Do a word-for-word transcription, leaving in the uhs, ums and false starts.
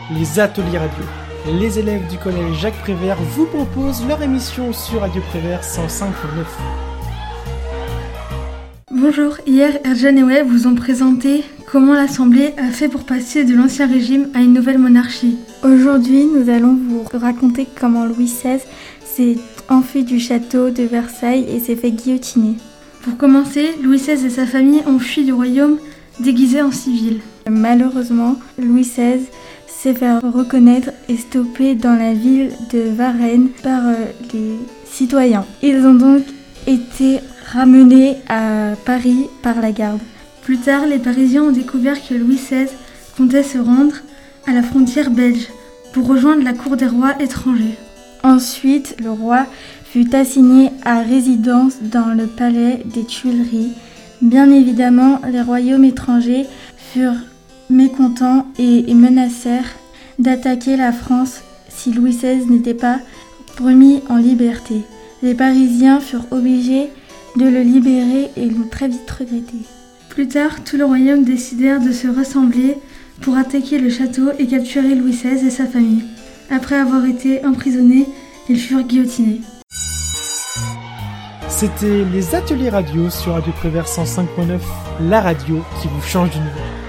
les ateliers radio. Les élèves du collège Jacques Prévert vous proposent leur émission sur Radio Prévert cent cinq virgule neuf. Bonjour, hier Erjan et Web vous ont présenté comment l'Assemblée a fait pour passer de l'ancien régime à une nouvelle monarchie. Aujourd'hui, nous allons vous raconter comment Louis seize s'est enfui du château de Versailles et s'est fait guillotiner. Pour commencer, Louis seize et sa famille ont fui du royaume déguisés en civils. Malheureusement, Louis seize s'est fait reconnaître et stopper dans la ville de Varennes par euh, les citoyens. Ils ont donc été ramenés à Paris par la garde. Plus tard, les Parisiens ont découvert que Louis seize comptait se rendre à la frontière belge pour rejoindre la cour des rois étrangers. Ensuite, le roi fut assigné à résidence dans le palais des Tuileries. Bien évidemment, les royaumes étrangers furent mécontents et, et menacèrent d'attaquer la France si Louis seize n'était pas remis en liberté. Les Parisiens furent obligés de le libérer et l'ont très vite regretté. Plus tard, tout le royaume décidèrent de se rassembler pour attaquer le château et capturer Louis seize et sa famille. Après avoir été emprisonnés, ils furent guillotinés. C'était les ateliers radio sur Radio Prévert cent cinq virgule neuf, la radio qui vous change d'univers.